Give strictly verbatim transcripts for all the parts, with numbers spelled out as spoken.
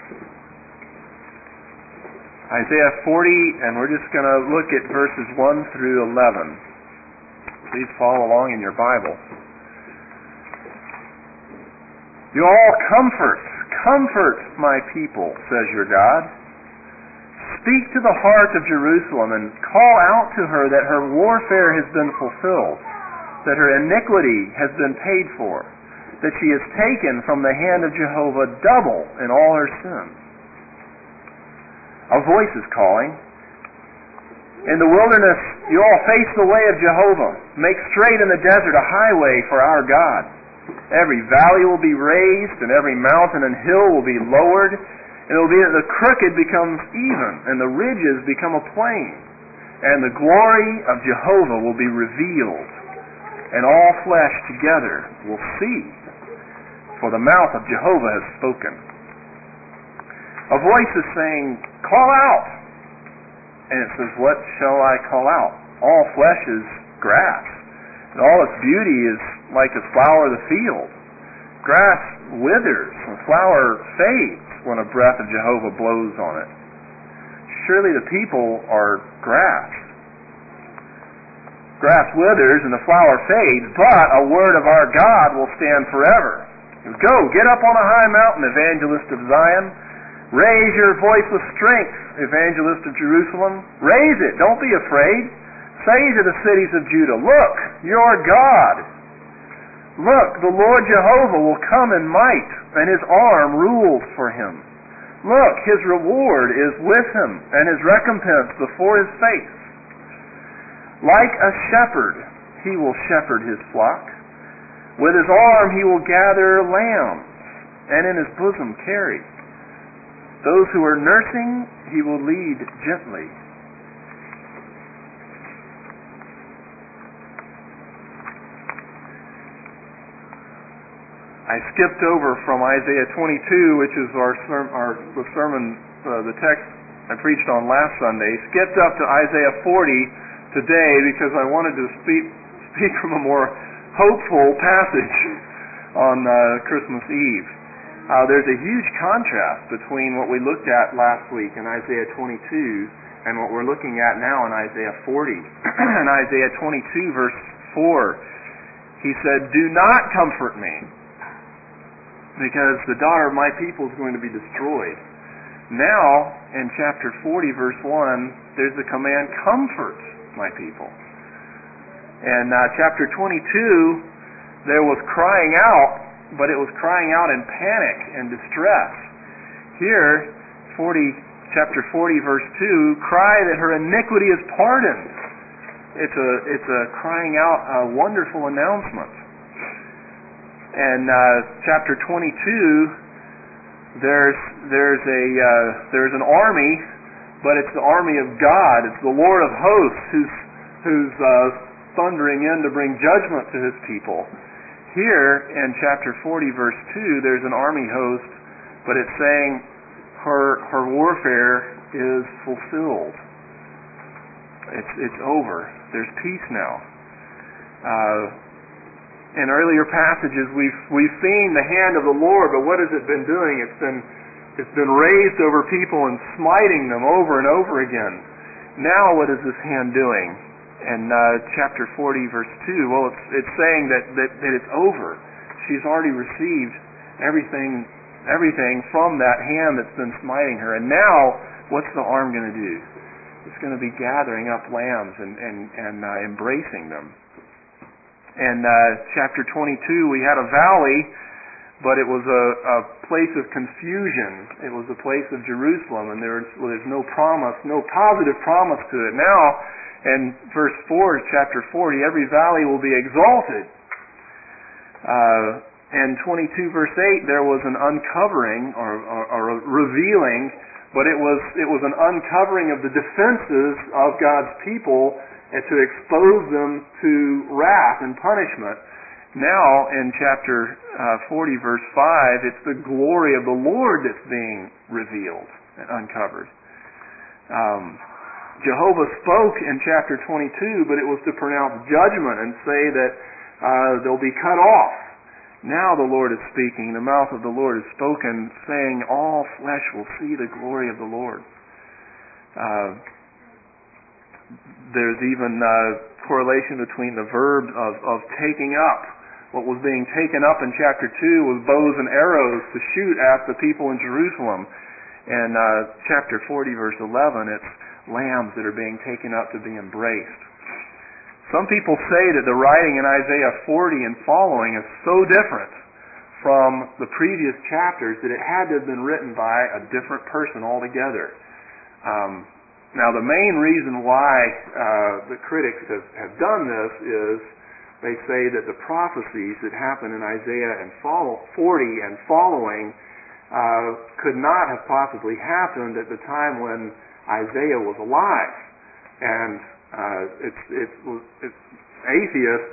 Isaiah forty, and we're just going to look at verses one through eleven. Please follow along in your Bible. You all comfort, comfort my people, says your God. Speak to the heart of Jerusalem and call out to her that her warfare has been fulfilled, that her iniquity has been paid for, that she is taken from the hand of Jehovah double in all her sins. A voice is calling. In the wilderness, you all face the way of Jehovah. Make straight in the desert a highway for our God. Every valley will be raised, and every mountain and hill will be lowered. And it will be that the crooked becomes even, and the ridges become a plain. And the glory of Jehovah will be revealed, and all flesh together will see. For the mouth of Jehovah has spoken. A voice is saying, call out. And it says, what shall I call out? All flesh is grass, and all its beauty is like the flower of the field. Grass withers, and flower fades when a breath of Jehovah blows on it. Surely the people are grass. Grass withers and the flower fades, but a word of our God will stand forever. Go, get up on a high mountain, evangelist of Zion. Raise your voice with strength, evangelist of Jerusalem. Raise it, don't be afraid. Say to the cities of Judah, look, your God. Look, the Lord Jehovah will come in might, and his arm rules for him. Look, his reward is with him, and his recompense before his face. Like a shepherd, he will shepherd his flock. With his arm he will gather lambs, and in his bosom carry. Those who are nursing, he will lead gently. I skipped over from Isaiah twenty-two, which is our, ser- our the sermon, uh, the text I preached on last Sunday. Skipped up to Isaiah forty today because I wanted to speak speak from a more hopeful passage on uh, Christmas Eve. Uh, there's a huge contrast between what we looked at last week in Isaiah twenty-two and what we're looking at now in Isaiah forty. In Isaiah twenty-two, verse four, he said, do not comfort me, because the daughter of my people is going to be destroyed. Now, in chapter forty, verse one, there's the command, comfort my people. In uh, chapter twenty-two, there was crying out, but it was crying out in panic and distress. Here, forty, chapter forty, verse two, cry that her iniquity is pardoned. It's a it's a crying out, a wonderful announcement. And uh, chapter twenty-two, there's there's a uh, there's an army, but it's the army of God. It's the Lord of hosts who's who's uh, thundering in to bring judgment to his people. Here in chapter forty, verse two, there's an army host, but it's saying her her warfare is fulfilled. It's it's over. There's peace now. Uh, in earlier passages, we've we've seen the hand of the Lord, but what has it been doing? It's been it's been raised over people and smiting them over and over again. Now, what is this hand doing? In uh, chapter forty, verse two, well, it's it's saying that, that, that it's over. She's already received everything everything from that hand that's been smiting her. And now, what's the arm going to do? It's going to be gathering up lambs and and, and uh, embracing them. In uh, chapter twenty-two, we had a valley, but it was a, a place of confusion. It was a place of Jerusalem, and there's well, there's no promise, no positive promise to it. Now, in verse four, chapter forty, every valley will be exalted. Uh, in twenty-two, verse eight, there was an uncovering or, or, or a revealing, but it was it was an uncovering of the defenses of God's people and to expose them to wrath and punishment. Now, in chapter uh, forty, verse five, it's the glory of the Lord that's being revealed and uncovered. Um, Jehovah spoke in chapter twenty-two, but it was to pronounce judgment and say that uh, they'll be cut off. Now the Lord is speaking, the mouth of the Lord is spoken, saying, all flesh will see the glory of the Lord. Uh, there's even uh, correlation between the verb of, of taking up. What was being taken up in chapter two was bows and arrows to shoot at the people in Jerusalem. In uh, chapter forty, verse eleven, it's lambs that are being taken up to be embraced. Some people say that the writing in Isaiah forty and following is so different from the previous chapters that it had to have been written by a different person altogether. Um, now, the main reason why uh, the critics have, have done this is they say that the prophecies that happen in Isaiah and follow, forty and following uh, could not have possibly happened at the time when Isaiah was alive. And Uh, it's, it's, it's atheists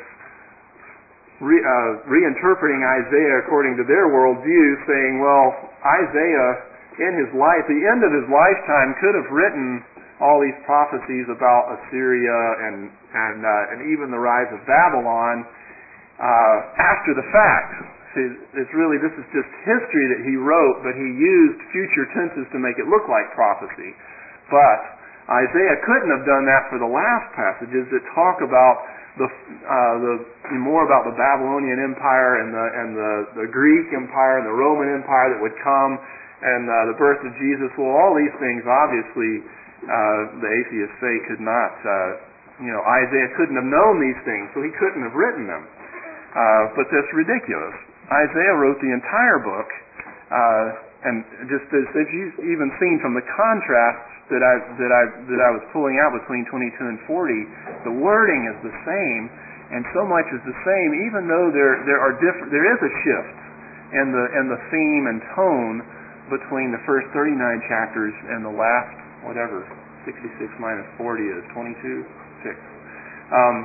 re, uh, reinterpreting Isaiah according to their worldview, saying, well, Isaiah, in his life, the end of his lifetime, could have written all these prophecies about Assyria and and, uh, and even the rise of Babylon uh, after the fact. See, it's really, this is just history that he wrote, but he used future tenses to make it look like prophecy. But Isaiah couldn't have done that for the last passages that talk about the uh, the more about the Babylonian Empire and the and the, the Greek Empire and the Roman Empire that would come and uh, the birth of Jesus. Well, all these things obviously uh, the atheists say could not. Uh, you know, Isaiah couldn't have known these things, so he couldn't have written them. Uh, but that's ridiculous. Isaiah wrote the entire book, uh, and just as, as you've even seen from the contrasts that I that I that I was pulling out between twenty-two and forty, the wording is the same, and so much is the same, even though there there are different there is a shift in the in the theme and tone between the first thirty-nine chapters and the last whatever sixty-six minus forty is twenty-two six. Um,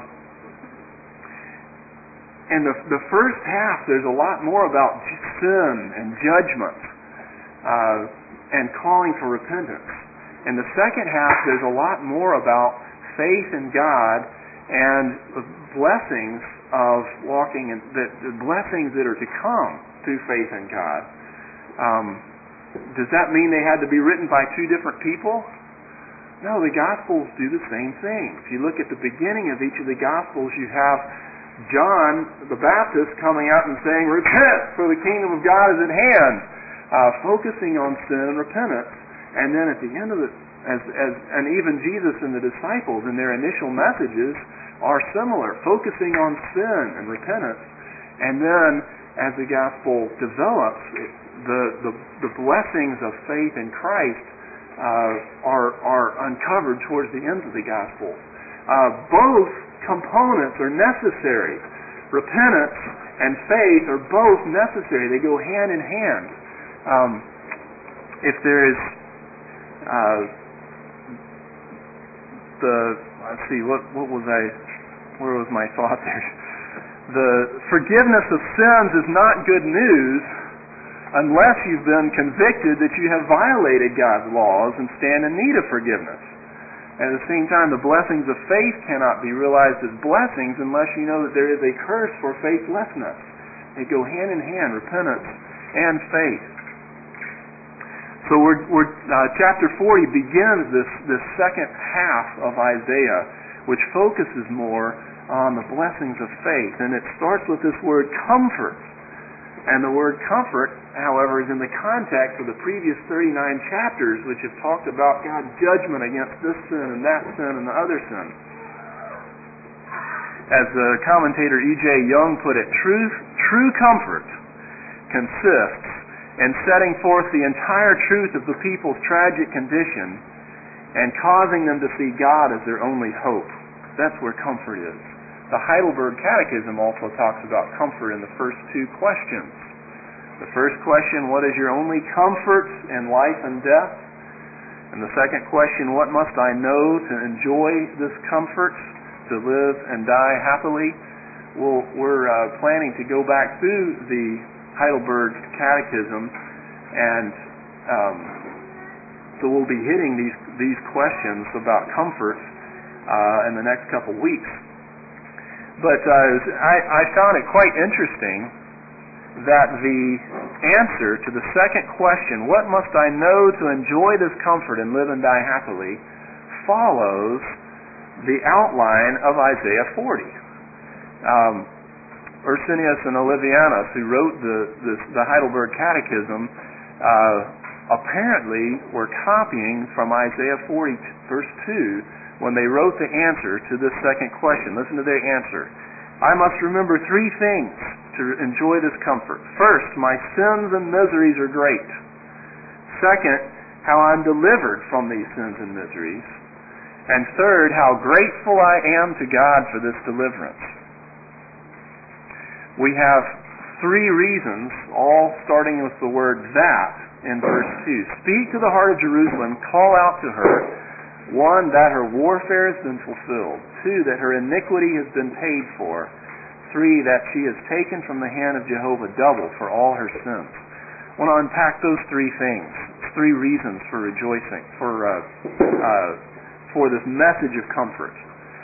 in the the first half, there's a lot more about sin and judgment uh, and calling for repentance. In the second half, there's a lot more about faith in God and the blessings of walking in the, the blessings that are to come through faith in God. Um, does that mean they had to be written by two different people? No, the Gospels do the same thing. If you look at the beginning of each of the Gospels, you have John the Baptist coming out and saying, "Repent, for the kingdom of God is at hand," uh, focusing on sin and repentance. And then at the end of it, as, as, and even Jesus and the disciples in their initial messages are similar, focusing on sin and repentance. And then as the gospel develops, it, the, the the blessings of faith in Christ uh, are are uncovered towards the end of the gospel. Uh, both components are necessary. Repentance and faith are both necessary. They go hand in hand. Um, if there is Uh, the let's see what what was I where was my thought there? The forgiveness of sins is not good news unless you've been convicted that you have violated God's laws and stand in need of forgiveness. At the same time, the blessings of faith cannot be realized as blessings unless you know that there is a curse for faithlessness. They go hand in hand, repentance and faith. So we're, we're uh, chapter forty begins this, this second half of Isaiah, which focuses more on the blessings of faith. And it starts with this word comfort. And the word comfort, however, is in the context of the previous thirty-nine chapters, which have talked about God's judgment against this sin and that sin and the other sin. As the commentator E J Young put it, true, true comfort consists in setting forth the entire truth of the people's tragic condition and causing them to see God as their only hope. That's where comfort is. The Heidelberg Catechism also talks about comfort in the first two questions. The first question, what is your only comfort in life and death? And the second question, what must I know to enjoy this comfort, to live and die happily? Well, we're uh, planning to go back through the Heidelberg Catechism, and um, so we'll be hitting these these questions about comfort uh, in the next couple weeks. But uh, I, I found it quite interesting that the answer to the second question, what must I know to enjoy this comfort and live and die happily, follows the outline of Isaiah forty. Um, Ursinius and Olivianus, who wrote the, the, the Heidelberg Catechism, uh, apparently were copying from Isaiah forty, verse two, when they wrote the answer to this second question. Listen to their answer. I must remember three things to enjoy this comfort. First, my sins and miseries are great. Second, how I'm delivered from these sins and miseries. And third, how grateful I am to God for this deliverance. We have three reasons, all starting with the word that in verse two. Speak to the heart of Jerusalem, call out to her. One, that her warfare has been fulfilled. Two, that her iniquity has been paid for. Three, that she has taken from the hand of Jehovah double for all her sins. I want to unpack those three things. Three reasons for rejoicing, for uh, uh, for this message of comfort.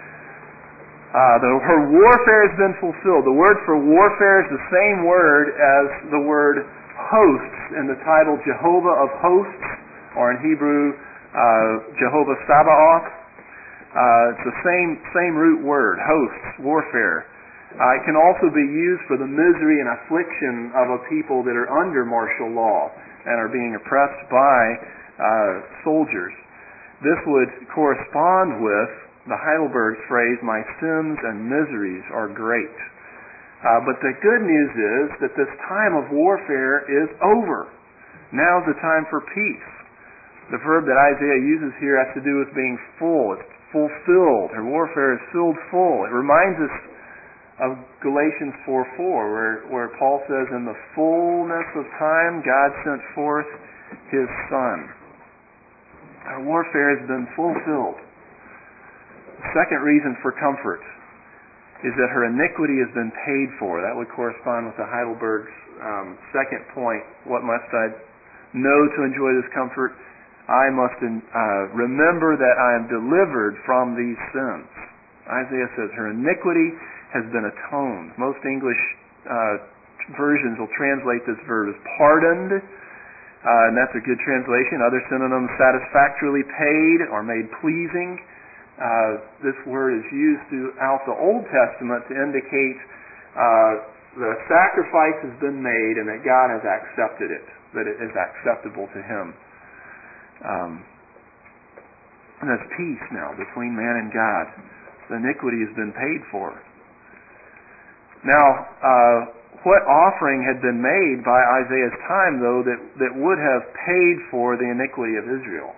Uh, the, her warfare has been fulfilled. The word for warfare is the same word as the word hosts in the title Jehovah of Hosts, or in Hebrew, uh, Jehovah Sabaoth. Uh, it's the same same root word, hosts, warfare. Uh, it can also be used for the misery and affliction of a people that are under martial law and are being oppressed by uh, soldiers. This would correspond with the Heidelberg's phrase, my sins and miseries are great. Uh, but the good news is that this time of warfare is over. Now's the time for peace. The verb that Isaiah uses here has to do with being full. It's fulfilled. Her warfare is filled full. It reminds us of Galatians four four, where, where Paul says, in the fullness of time, God sent forth His Son. Our warfare has been fulfilled. The second reason for comfort is that her iniquity has been paid for. That would correspond with the Heidelberg's um, second point. What must I know to enjoy this comfort? I must uh, remember that I am delivered from these sins. Isaiah says her iniquity has been atoned. Most English uh, versions will translate this verb as pardoned, uh, and that's a good translation. Other synonyms, satisfactorily paid or made pleasing. Uh, this word is used throughout the Old Testament to indicate uh, the sacrifice has been made and that God has accepted it, that it is acceptable to Him. Um, and there's peace now between man and God. The iniquity has been paid for. Now, uh, what offering had been made by Isaiah's time, though, that, that would have paid for the iniquity of Israel?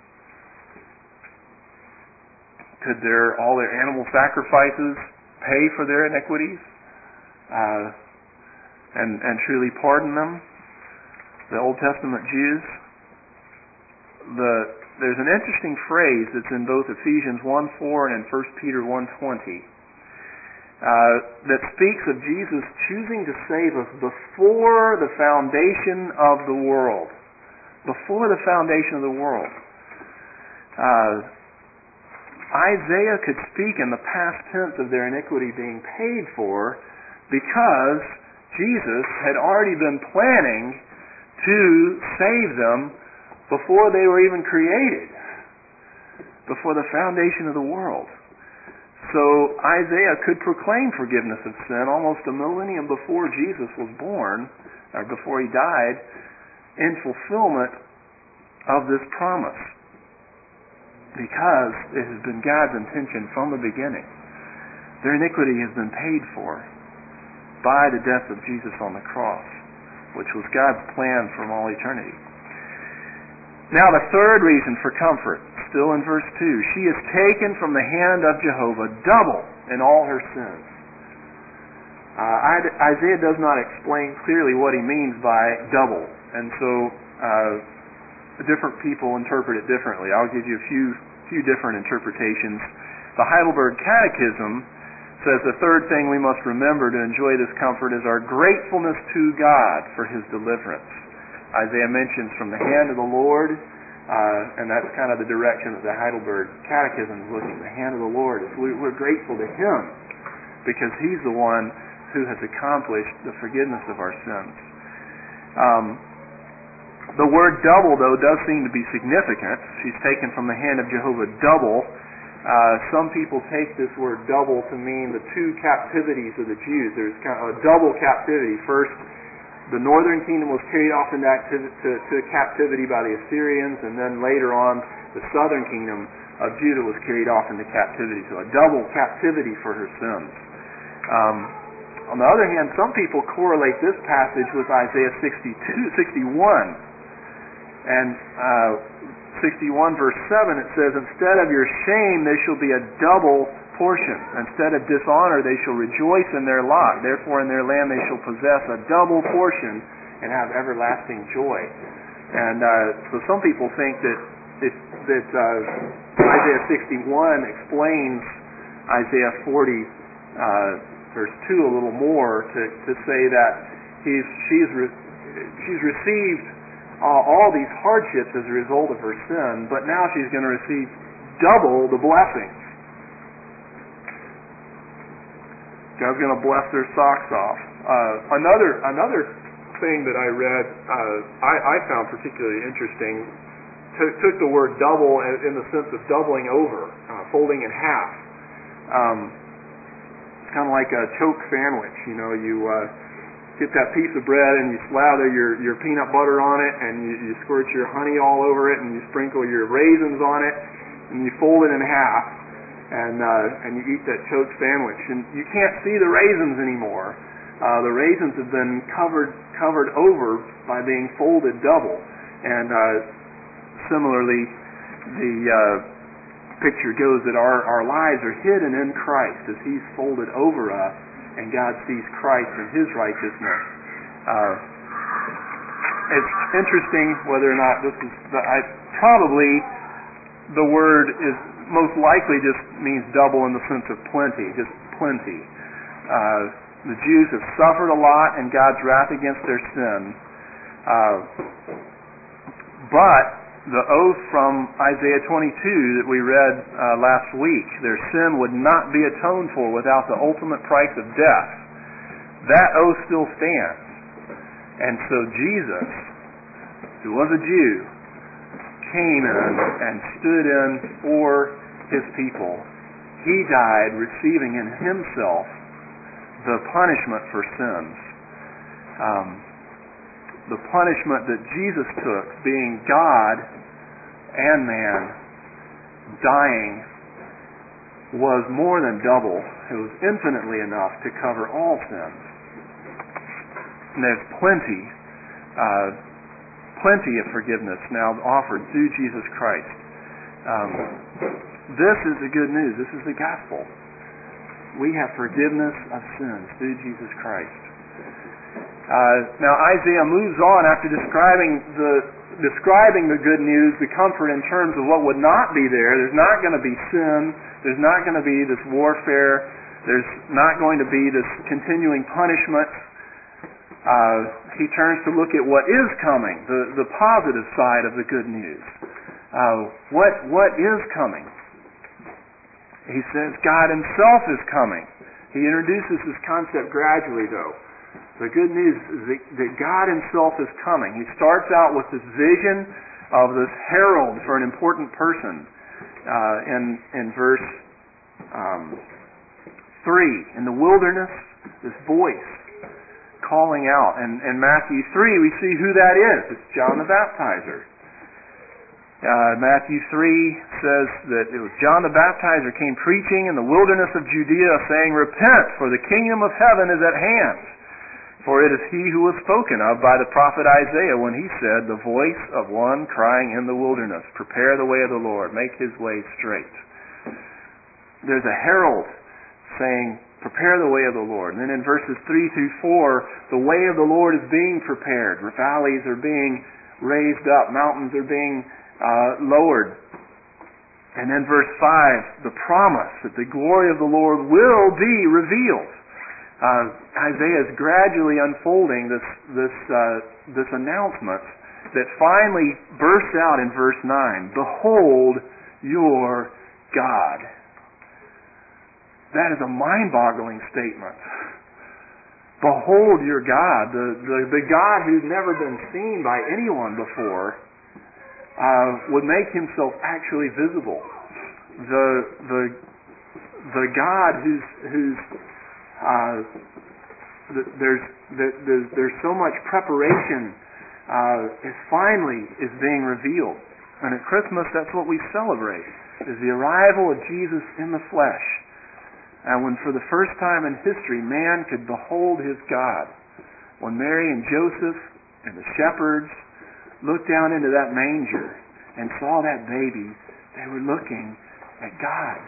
Could their all their animal sacrifices pay for their iniquities uh, and, and truly pardon them? The Old Testament Jews? The, there's an interesting phrase that's in both Ephesians one four and in First Peter one twenty. Uh, that speaks of Jesus choosing to save us before the foundation of the world. Before the foundation of the world. Uh, Isaiah could speak in the past tense of their iniquity being paid for because Jesus had already been planning to save them before they were even created. Before the foundation of the world. So Isaiah could proclaim forgiveness of sin almost a millennium before Jesus was born, or before He died, in fulfillment of this promise. Because it has been God's intention from the beginning. Their iniquity has been paid for by the death of Jesus on the cross, which was God's plan from all eternity. Now the third reason for comfort, still in verse two, she is taken from the hand of Jehovah double in all her sins. Uh, Isaiah does not explain clearly what he means by double, and so uh, different people interpret it differently. I'll give you a few few different interpretations. The Heidelberg Catechism says the third thing we must remember to enjoy this comfort is our gratefulness to God for His deliverance. Isaiah mentions from the hand of the Lord, uh, and that's kind of the direction that the Heidelberg Catechism is looking. The hand of the Lord is we're grateful to Him because He's the one who has accomplished the forgiveness of our sins. Um, the word double, though, does seem to be significant. She's taken from the hand of Jehovah double. Uh, some people take this word double to mean the two captivities of the Jews. There's kind of a double captivity. First, the northern kingdom was carried off into activ- to, to captivity by the Assyrians, and then later on, the southern kingdom of Judah was carried off into captivity. So a double captivity for her sins. Um, on the other hand, some people correlate this passage with Isaiah sixty-two, sixty-one. And uh, sixty-one verse seven, it says, "Instead of your shame there shall be a double portion. Instead of dishonor they shall rejoice in their lot. Therefore in their land they shall possess a double portion and have everlasting joy." And uh, so some people think that it, that uh, Isaiah sixty-one explains Isaiah forty uh, verse two a little more to, to say that he's she's re, she's received uh, all these hardships as a result of her sin, but now she's going to receive double the blessings. God's going to bless their socks off. Uh, another another thing that I read, uh, I, I found particularly interesting, took, took the word double in the sense of doubling over, uh, folding in half. Um, it's kind of like a choke sandwich. You know, you uh, get that piece of bread and you slather your, your peanut butter on it, and you, you squirt your honey all over it, and you sprinkle your raisins on it, and you fold it in half. And uh, and you eat that choke sandwich, and you can't see the raisins anymore. Uh, the raisins have been covered covered over by being folded double. And uh, similarly, the uh, picture goes that our, our lives are hidden in Christ as He's folded over us, and God sees Christ and His righteousness. Uh, it's interesting whether or not this is the, I, probably the word is most likely just means double in the sense of plenty, just plenty. Uh, the Jews have suffered a lot in God's wrath against their sin. Uh, but the oath from Isaiah twenty-two that we read uh, last week, their sin would not be atoned for without the ultimate price of death. That oath still stands. And so Jesus, who was a Jew, came in and stood in for His people. He died receiving in Himself the punishment for sins. Um, the punishment that Jesus took, being God and man, dying, was more than double. It was infinitely enough to cover all sins. And there's plenty uh, plenty of forgiveness now offered through Jesus Christ. Um, this is the good news. This is the gospel. We have forgiveness of sins through Jesus Christ. Uh, now Isaiah moves on after describing the describing the good news, the comfort in terms of what would not be there. There's not going to be sin. There's not going to be this warfare. There's not going to be this continuing punishment. Uh, he turns to look at what is coming, the, the positive side of the good news. Uh, what what is coming? He says God Himself is coming. He introduces this concept gradually, though. The good news is that, that God Himself is coming. He starts out with this vision of this herald for an important person uh, in in verse um, three. In the wilderness, this voice calling out. And in Matthew three, we see who that is. It's John the Baptizer. Uh, Matthew three says that it was John the Baptizer came preaching in the wilderness of Judea, saying, "Repent, for the kingdom of heaven is at hand. For it is he who was spoken of by the prophet Isaiah when he said, the voice of one crying in the wilderness, prepare the way of the Lord, make His way straight." There's a herald saying, prepare the way of the Lord. And then in verses three through four, the way of the Lord is being prepared. Valleys are being raised up. Mountains are being uh, lowered. And then verse five, the promise that the glory of the Lord will be revealed. Uh, Isaiah is gradually unfolding this this uh, this announcement that finally bursts out in verse nine. Behold your God. That is a mind-boggling statement. Behold your God, the, the, the God who's never been seen by anyone before, uh, would make himself actually visible. The the the God who's who's uh, the, there's the, there's there's so much preparation uh, is finally is being revealed, and at Christmas that's what we celebrate, is the arrival of Jesus in the flesh. And when for the first time in history man could behold his God, when Mary and Joseph and the shepherds looked down into that manger and saw that baby, they were looking at God.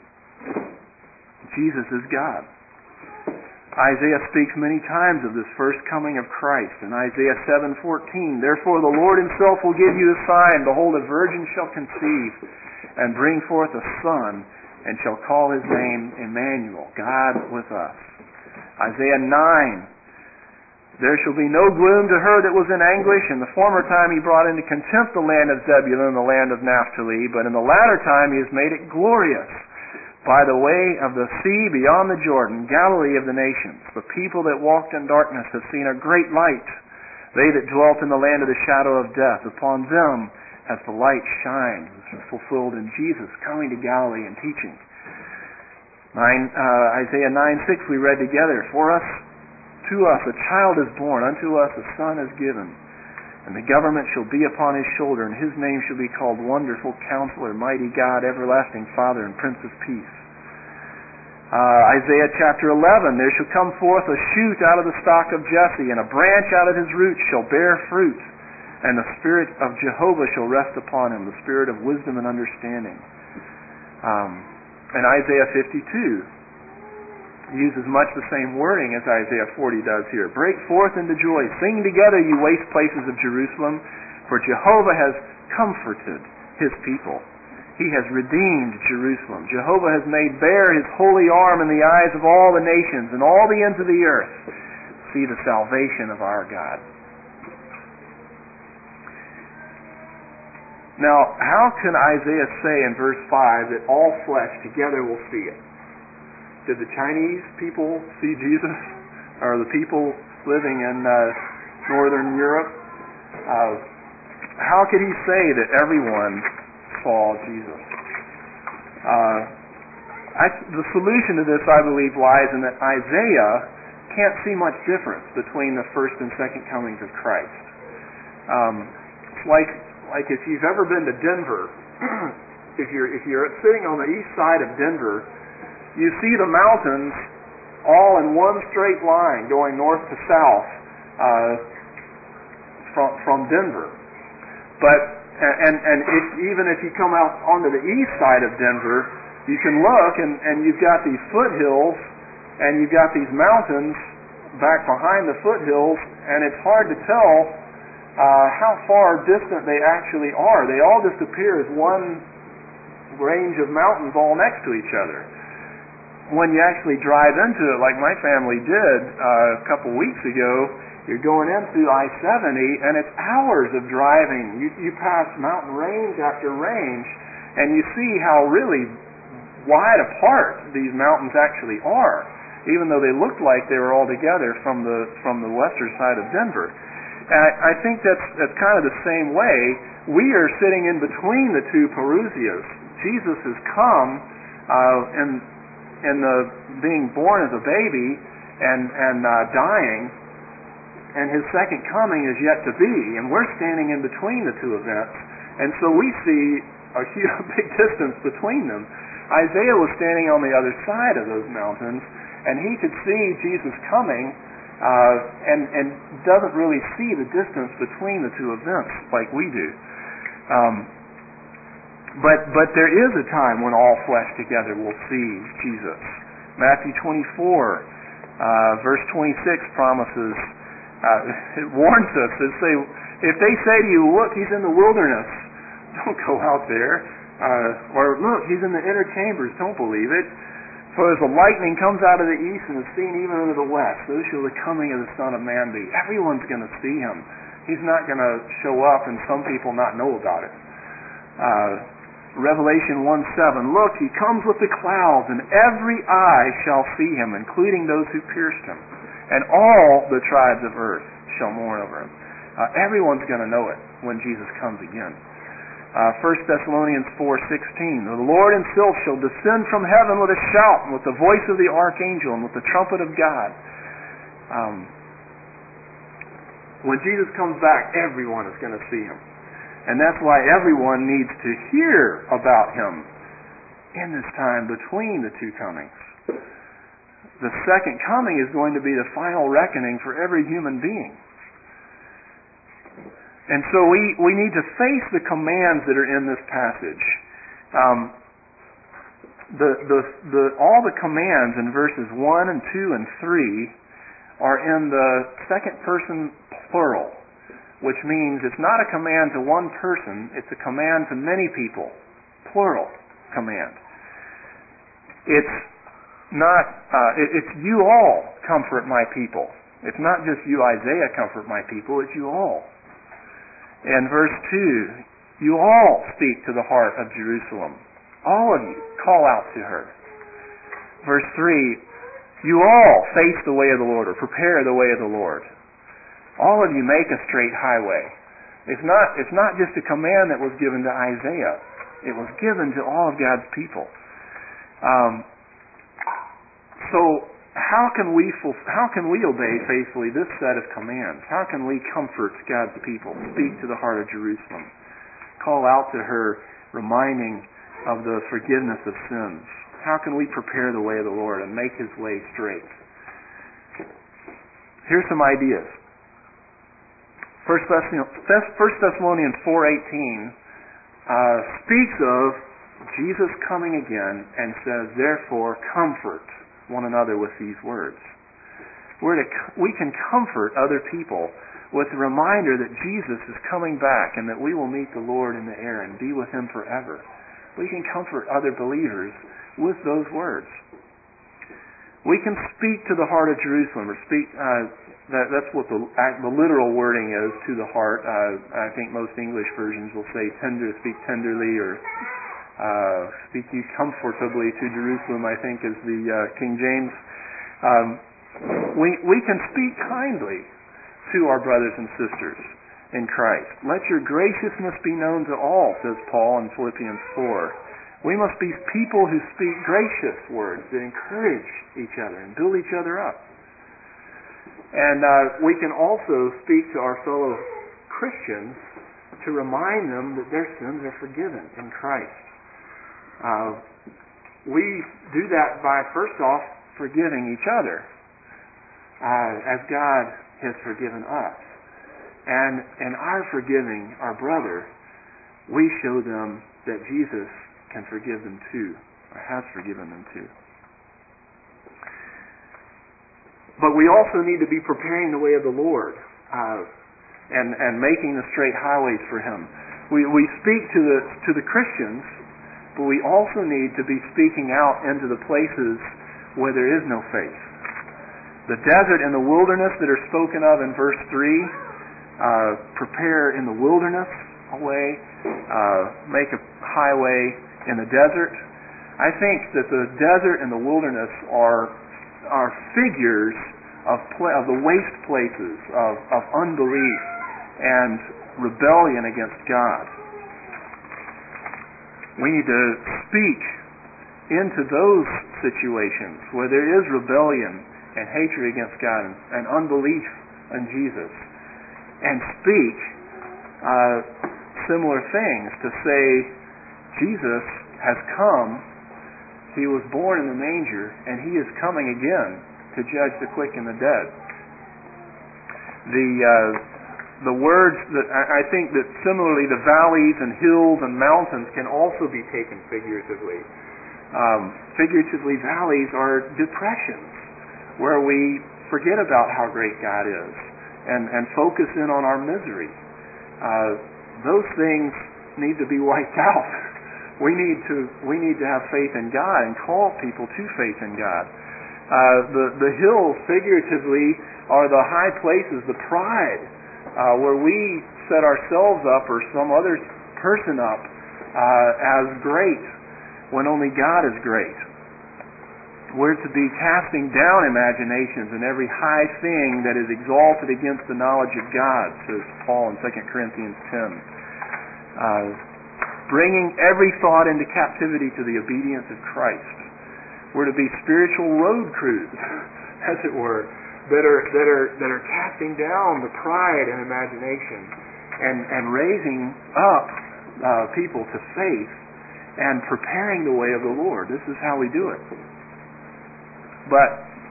Jesus is God. Isaiah speaks many times of this first coming of Christ. In Isaiah seven fourteen, therefore the Lord himself will give you a sign. Behold, a virgin shall conceive and bring forth a son, and shall call his name Emmanuel, God with us. Isaiah nine, there shall be no gloom to her that was in anguish. In the former time he brought into contempt the land of Zebulun and the land of Naphtali, but in the latter time he has made it glorious. By the way of the sea beyond the Jordan, Galilee of the nations, the people that walked in darkness have seen a great light. They that dwelt in the land of the shadow of death, upon them has the light shined. This was fulfilled in Jesus coming to Galilee and teaching. Nine, uh, Isaiah nine six we read together. For us, to us a child is born, unto us a son is given, and the government shall be upon his shoulder, and his name shall be called Wonderful Counselor, Mighty God, Everlasting Father, and Prince of Peace. Uh, Isaiah chapter eleven, there shall come forth a shoot out of the stock of Jesse, and a branch out of his roots shall bear fruit. And the Spirit of Jehovah shall rest upon him, the Spirit of wisdom and understanding. Um, and Isaiah fifty-two uses much the same wording as Isaiah forty does here. Break forth into joy. Sing together, you waste places of Jerusalem, for Jehovah has comforted his people. He has redeemed Jerusalem. Jehovah has made bare his holy arm in the eyes of all the nations, and all the ends of the earth see the salvation of our God. Now, how can Isaiah say in verse five that all flesh together will see it? Did the Chinese people see Jesus? Or the people living in uh, northern Europe? Uh, how could he say that everyone saw Jesus? Uh, I, the solution to this, I believe, lies in that Isaiah can't see much difference between the first and second comings of Christ. Um, it's like Like if you've ever been to Denver, if you're if you're sitting on the east side of Denver, you see the mountains all in one straight line going north to south uh, from from Denver. But and and if, even if you come out onto the east side of Denver, you can look and, and you've got these foothills and you've got these mountains back behind the foothills, and it's hard to tell Uh, how far distant they actually are. They all just appear as one range of mountains all next to each other. When you actually drive into it, like my family did uh, a couple weeks ago, you're going in through I seventy, and it's hours of driving. You, you pass mountain range after range, and you see how really wide apart these mountains actually are, even though they looked like they were all together from the from the western side of Denver. And I, I think that's that's kind of the same way. We are sitting in between the two Parousias. Jesus has come uh, in in the being born as a baby and and uh, dying, and his second coming is yet to be. And we're standing in between the two events, and so we see a huge, big distance between them. Isaiah was standing on the other side of those mountains, and he could see Jesus coming. Uh, and, and doesn't really see the distance between the two events like we do. Um, but but there is a time when all flesh together will see Jesus. Matthew twenty-four, uh, verse twenty-six promises, uh, it warns us. It say, if they say to you, look, he's in the wilderness, don't go out there. Uh, or look, he's in the inner chambers, don't believe it. For as the lightning comes out of the east and is seen even into the west, so shall the coming of the Son of Man be. Everyone's going to see him. He's not going to show up and some people not know about it. Uh, Revelation one seven, look, he comes with the clouds, and every eye shall see him, including those who pierced him. and all the tribes of earth shall mourn over him. Uh, everyone's going to know it when Jesus comes again. Uh, First Thessalonians four sixteen, the Lord himself shall descend from heaven with a shout, and with the voice of the archangel, and with the trumpet of God. Um, when Jesus comes back, everyone is going to see him. And that's why everyone needs to hear about him in this time between the two comings. The second coming is going to be the final reckoning for every human being. And so we, we need to face the commands that are in this passage. Um, the, the, the, all the commands in verses one and two and three are in the second person plural, which means it's not a command to one person, it's a command to many people. Plural command. It's not, uh, it, it's you all comfort my people. It's not just you, Isaiah, comfort my people, it's you all. And verse two, you all speak to the heart of Jerusalem. All of you call out to her. Verse three, you all face the way of the Lord, or prepare the way of the Lord. All of you make a straight highway. It's not, it's not just a command that was given to Isaiah. It was given to all of God's people. Um, so how can we how can we obey faithfully this set of commands? How can we comfort God's people? Speak to the heart of Jerusalem. Call out to her, reminding of the forgiveness of sins. How can we prepare the way of the Lord and make his way straight? Here's some ideas. First Thessalonians four eighteen uh, speaks of Jesus coming again and says, therefore, comfort one another with these words. We're to, we can comfort other people with the reminder that Jesus is coming back and that we will meet the Lord in the air and be with him forever. We can comfort other believers with those words. We can speak to the heart of Jerusalem, or speak, uh, that, that's what the, the literal wording is, to the heart. Uh, I think most English versions will say tender, speak tenderly, or Uh, speak ye comfortably to Jerusalem, I think is the uh, King James. Um, we, we can speak kindly to our brothers and sisters in Christ. Let your graciousness be known to all, says Paul in Philippians four. We must be people who speak gracious words that encourage each other and build each other up. And uh, we can also speak to our fellow Christians to remind them that their sins are forgiven in Christ. Uh, we do that by, first off, forgiving each other uh, as God has forgiven us. And in our forgiving our brother, we show them that Jesus can forgive them too, or has forgiven them too. But we also need to be preparing the way of the Lord uh, and, and making the straight highways for him. We, we speak to the, to the Christians, but we also need to be speaking out into the places where there is no faith. The desert and the wilderness that are spoken of in verse three, uh, prepare in the wilderness a way, uh, make a highway in the desert. I think that the desert and the wilderness are are figures of, pla- of the waste places of, of unbelief and rebellion against God. We need to speak into those situations where there is rebellion and hatred against God and, and unbelief in Jesus, and speak uh, similar things to say, Jesus has come, he was born in the manger, and he is coming again to judge the quick and the dead. The uh, The words that I think that similarly the valleys and hills and mountains can also be taken figuratively. Um, figuratively, valleys are depressions where we forget about how great God is and, and focus in on our misery. Uh, those things need to be wiped out. We need to we need to have faith in God and call people to faith in God. Uh, the the hills figuratively are the high places, the pride. Uh, where we set ourselves up or some other person up uh, as great when only God is great. We're to be casting down imaginations and every high thing that is exalted against the knowledge of God, says Paul in Second Corinthians ten. Uh, bringing every thought into captivity to the obedience of Christ. We're to be spiritual road crews, as it were, that are that are that are casting down the pride and imagination, and and raising up uh, people to faith and preparing the way of the Lord. This is how we do it. But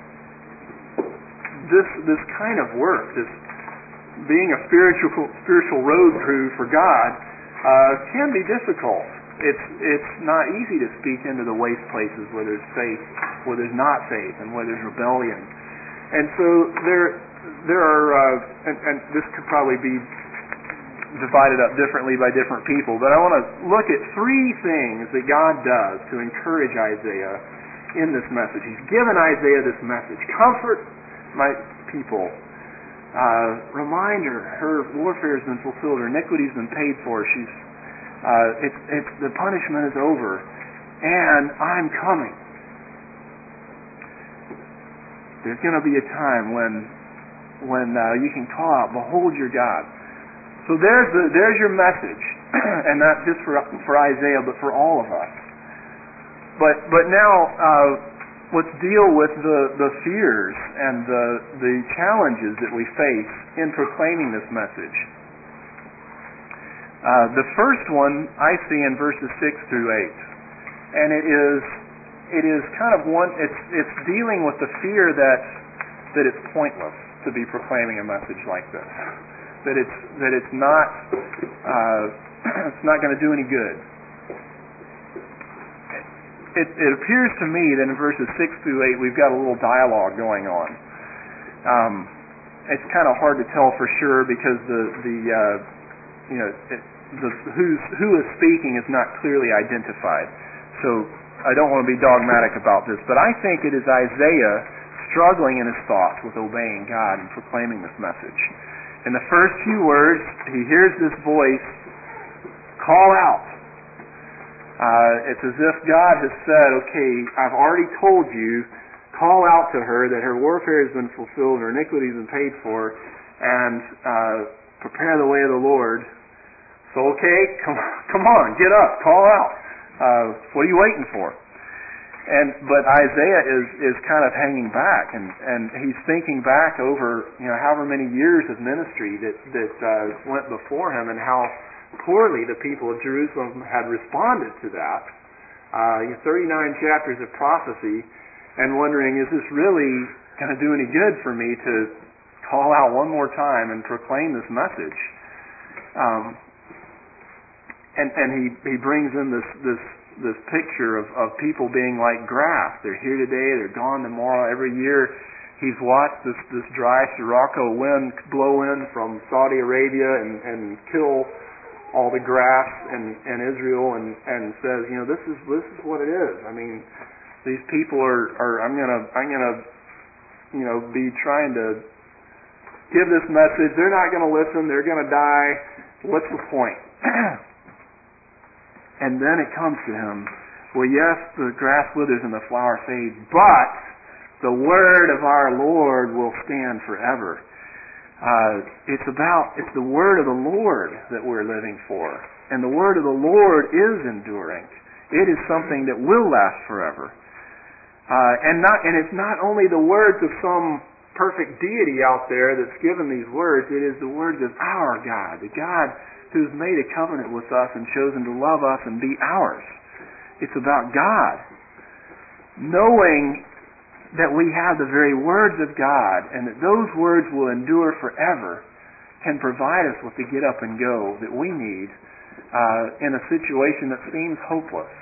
this this kind of work, this being a spiritual spiritual road crew for God, uh, can be difficult. It's it's not easy to speak into the waste places where there's faith, where there's not faith, and where there's rebellion. And so there there are, uh, and, and this could probably be divided up differently by different people, but I want to look at three things that God does to encourage Isaiah in this message. He's given Isaiah this message. Comfort my people. Uh, reminder, her warfare has been fulfilled, her iniquity has been paid for. She's, uh, it's, it's, the punishment is over, and I'm coming. There's going to be a time when, when uh, you can call out, "Behold your God." So there's the, there's your message, and not just for for Isaiah, but for all of us. But but now uh, let's deal with the, the fears and the the challenges that we face in proclaiming this message. Uh, the first one I see in verses six through eight, and it is it is kind of one. It's it's dealing with the fear that that it's pointless to be proclaiming a message like this. That it's that it's not uh, it's not going to do any good. It, it appears to me that in verses six through eight we've got a little dialogue going on. Um, it's kind of hard to tell for sure because the the uh, you know it, the who's who is speaking is not clearly identified. So I don't want to be dogmatic about this, but I think it is Isaiah struggling in his thoughts with obeying God and proclaiming this message. In the first few words, he hears this voice call out. Uh, it's as if God has said, "Okay, I've already told you, call out to her that her warfare has been fulfilled, her iniquity has been paid for, and uh, prepare the way of the Lord. So, okay, come, come on, get up, call out. Uh, what are you waiting for?" And but Isaiah is is kind of hanging back, and, and he's thinking back over you know however many years of ministry that that uh, went before him, and how poorly the people of Jerusalem had responded to that. Uh, thirty-nine chapters of prophecy, and wondering, is this really going to do any good for me to call out one more time and proclaim this message? Um, and and he he brings in this this this picture of, of people being like grass. They're here today, they're gone tomorrow. Every year he's watched this this dry Sirocco wind blow in from Saudi Arabia and, and kill all the grass in, in Israel, and, and says, you know, this is this is what it is. I mean, these people are, are I'm gonna I'm gonna you know be trying to give this message. They're not gonna listen. They're gonna die. What's the point? And then it comes to him. Well, yes, the grass withers and the flower fades, but the word of our Lord will stand forever. Uh, it's about, it's the word of the Lord that we're living for. And the word of the Lord is enduring. It is something that will last forever. Uh, and not, and it's not only the words of some perfect deity out there that's given these words, it is the words of our God, the God who's made a covenant with us and chosen to love us and be ours. It's about God. Knowing that we have the very words of God and that those words will endure forever can provide us with the get up and go that we need uh, in a situation that seems hopeless.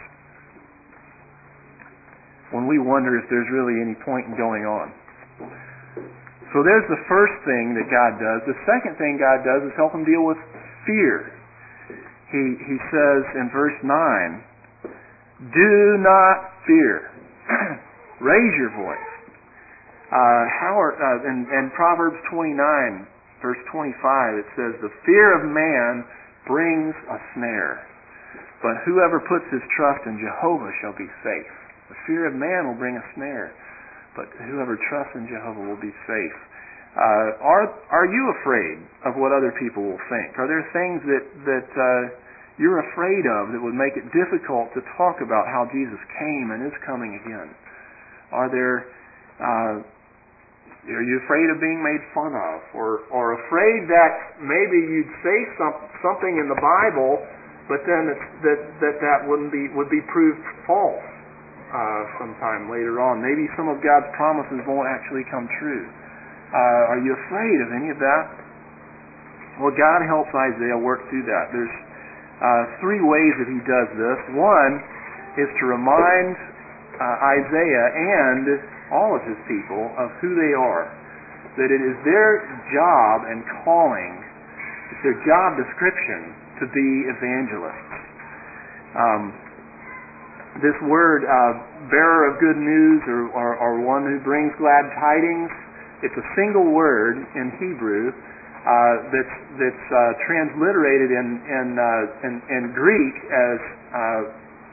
When we wonder if there's really any point in going on. So there's the first thing that God does. The second thing God does is help him deal with fear. He, he says in verse nine, "Do not fear." Raise your voice. Uh, how are, uh, in, in Proverbs twenty-nine, verse twenty-five, it says, "The fear of man brings a snare, but whoever puts his trust in Jehovah shall be safe." The fear of man will bring a snare, but whoever trusts in Jehovah will be safe. Uh, are are you afraid of what other people will think? Are there things that that uh, you're afraid of that would make it difficult to talk about how Jesus came and is coming again? Are there uh, are you afraid of being made fun of, or or afraid that maybe you'd say some, something in the Bible, but then it's, that that that wouldn't be would be proved false uh, sometime later on? Maybe some of God's promises won't actually come true. Uh, are you afraid of any of that? Well, God helps Isaiah work through that. There's uh, three ways that he does this. One is to remind uh, Isaiah and all of his people of who they are. That it is their job and calling, it's their job description to be evangelists. Um, this word, uh, bearer of good news, or, or, or one who brings glad tidings, it's a single word in Hebrew uh, that's that's uh, transliterated in in, uh, in in Greek as uh,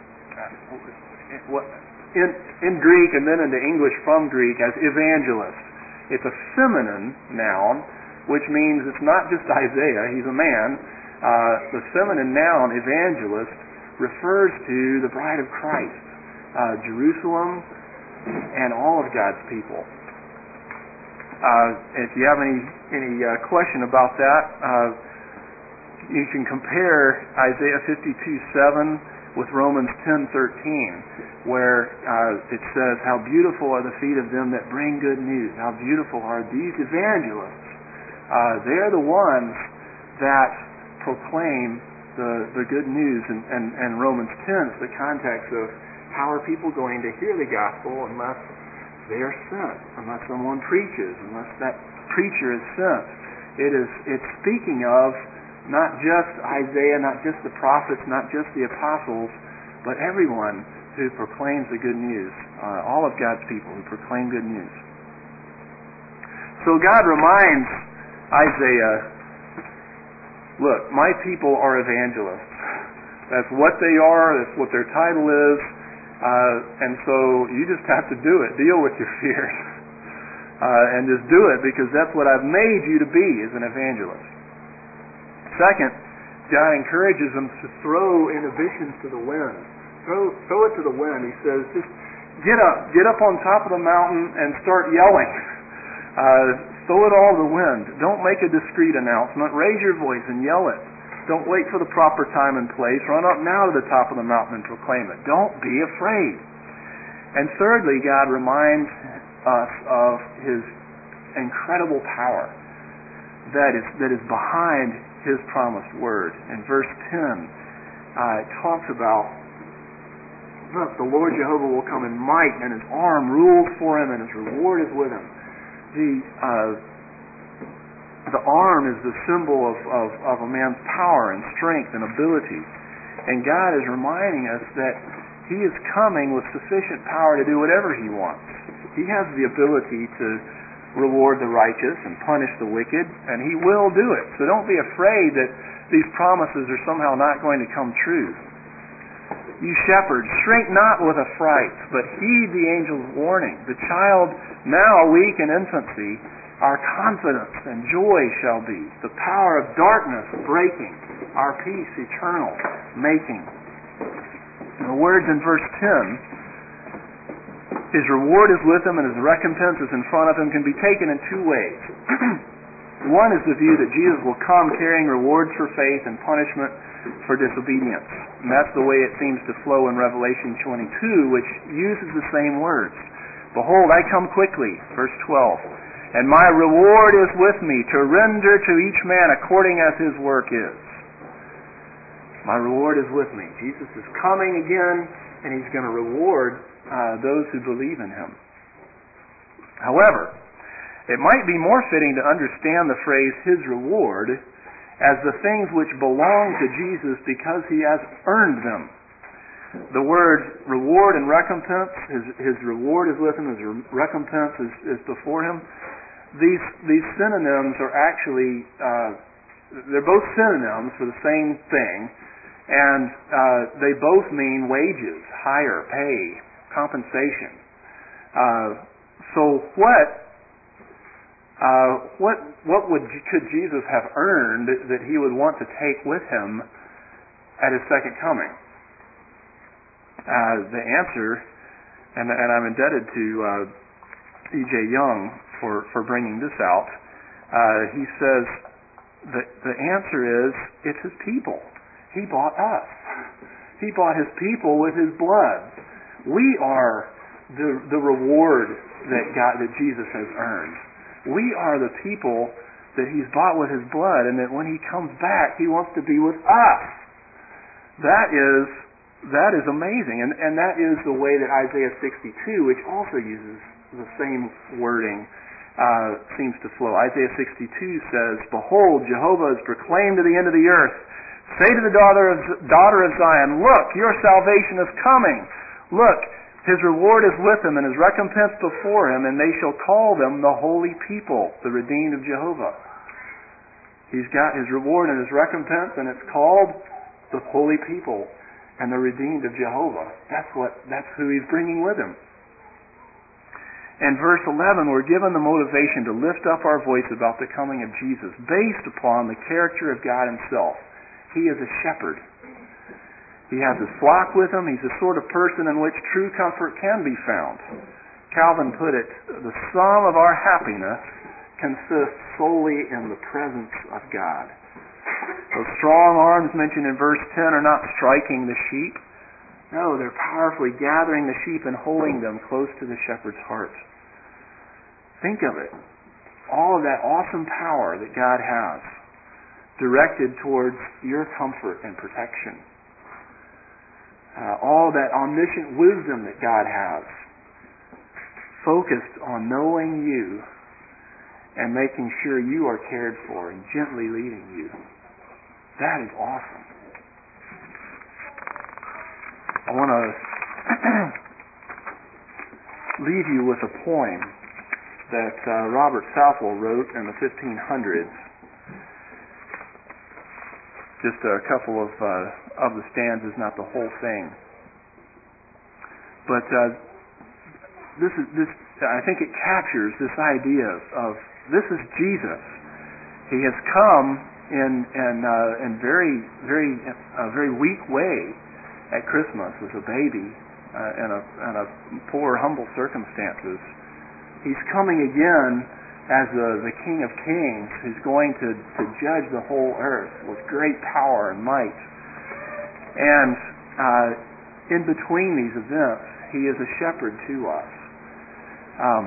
what in in Greek and then into English from Greek as evangelist. It's a feminine noun, which means it's not just Isaiah. He's a man. Uh, the feminine noun evangelist refers to the bride of Christ, uh, Jerusalem, and all of God's people. Uh, if you have any any uh, question about that, uh, you can compare Isaiah fifty-two seven with Romans ten thirteen, where uh, it says, "How beautiful are the feet of them that bring good news! How beautiful are these evangelists! Uh, they're the ones that proclaim the the good news." And, and, and Romans ten is the context of how are people going to hear the gospel unless they are sent, unless someone preaches, unless that preacher is sent. It is it's speaking of not just Isaiah, not just the prophets, not just the apostles, but everyone who proclaims the good news, uh, all of God's people who proclaim good news. So God reminds Isaiah, look, my people are evangelists. That's what they are, that's what their title is. Uh, and so you just have to do it. Deal with your fears. Uh, and just do it, because that's what I've made you to be, as an evangelist. Second, God encourages them to throw inhibitions to the wind. Throw, throw it to the wind. He says, just get up. Get up on top of the mountain and start yelling. Uh, throw it all to the wind. Don't make a discreet announcement. Raise your voice and yell it. Don't wait for the proper time and place. Run up now to the top of the mountain and proclaim it. Don't be afraid. And thirdly, God reminds us of His incredible power that is that is behind His promised word. In verse ten, uh, it talks about, look, the Lord Jehovah will come in might, and His arm rules for Him, and His reward is with Him. The uh, The arm is the symbol of, of, of a man's power and strength and ability. And God is reminding us that He is coming with sufficient power to do whatever He wants. He has the ability to reward the righteous and punish the wicked, and He will do it. So don't be afraid that these promises are somehow not going to come true. You shepherds, shrink not with affright, but heed the angel's warning. The child now weak in infancy, our confidence and joy shall be. The power of darkness breaking, our peace eternal making. And the words in verse ten, His reward is with Him and His recompense is in front of Him, can be taken in two ways. One is the view that Jesus will come carrying rewards for faith and punishment for disobedience. And that's the way it seems to flow in Revelation twenty-two, which uses the same words. Behold, I come quickly, verse twelve. And my reward is with me, to render to each man according as his work is. My reward is with me. Jesus is coming again, and He's going to reward uh, those who believe in Him. However, it might be more fitting to understand the phrase, His reward, as the things which belong to Jesus because He has earned them. The words reward and recompense, His, his reward is with Him, His recompense is, is before Him. These these synonyms are actually, uh, they're both synonyms for the same thing, and uh, they both mean wages, hire, pay, compensation. Uh, so what, uh, what, what would could Jesus have earned that he would want to take with him at his second coming? Uh, the answer, and, and I'm indebted to uh, E J Young for, for bringing this out. Uh, he says the the answer is it's his people. He bought us. He bought his people with his blood. We are the the reward that God that Jesus has earned. We are the people that he's bought with his blood, and that when he comes back, he wants to be with us. That is that is amazing, and and that is the way that Isaiah sixty-two, which also uses the same wording, uh, seems to flow. Isaiah sixty-two says, "Behold, Jehovah is proclaimed to the end of the earth. Say to the daughter of daughter of Zion, look, your salvation is coming. Look, his reward is with him, and his recompense before him, and they shall call them the holy people, the redeemed of Jehovah." He's got his reward and his recompense, and it's called the holy people and the redeemed of Jehovah. That's what. That's who he's bringing with him. In verse eleven, we're given the motivation to lift up our voice about the coming of Jesus, based upon the character of God himself. He is a shepherd. He has his flock with him. He's the sort of person in which true comfort can be found. Calvin put it, the sum of our happiness consists solely in the presence of God. Those strong arms mentioned in verse ten are not striking the sheep. No, they're powerfully gathering the sheep and holding them close to the shepherd's heart. Think of it. All of that awesome power that God has directed towards your comfort and protection. Uh, all that omniscient wisdom that God has focused on knowing you and making sure you are cared for and gently leading you. That is awesome. I want to leave you with a poem that uh, Robert Southwell wrote in the fifteen hundreds. Just a couple of uh, of the stanzas, not the whole thing. But uh, this is this. I think it captures this idea of, of this is Jesus. He has come in in uh, in very very a very weak way at Christmas as a baby uh, in a in a poor humble circumstances. He's coming again as the, the King of Kings, who's going to, to judge the whole earth with great power and might. And uh, in between these events, he is a shepherd to us. Um,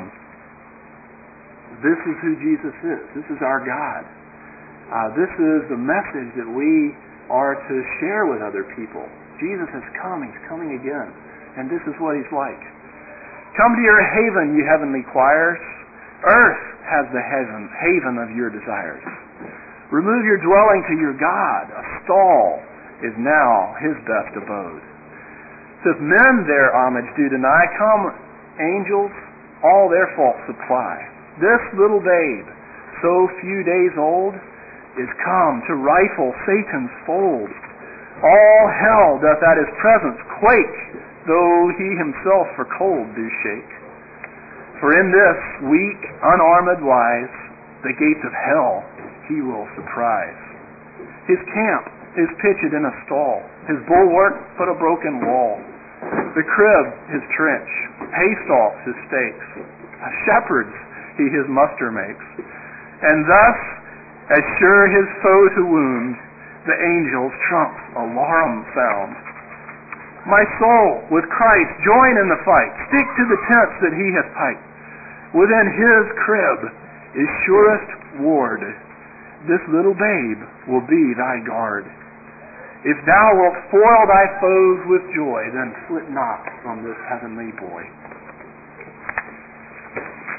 this is who Jesus is. This is our God. Uh, this is the message that we are to share with other people. Jesus has come. He's coming again. And this is what he's like. Come to your haven, you heavenly choirs. Earth has the haven, haven of your desires. Remove your dwelling to your God. A stall is now his best abode. So if men their homage do deny, come, angels, all their faults supply. This little babe, so few days old, is come to rifle Satan's fold. All hell doth at his presence quake, though he himself for cold do shake. For in this weak, unarmed wise, the gates of hell he will surprise. His camp is pitched in a stall, his bulwark put a broken wall. The crib his trench, haystacks his stakes, a shepherd's he his muster makes. And thus, as sure his foe to wound, the angels trumps alarum sound. My soul, with Christ, join in the fight. Stick to the tents that he hath piked. Within his crib is surest ward. This little babe will be thy guard. If thou wilt foil thy foes with joy, then flit not from this heavenly boy.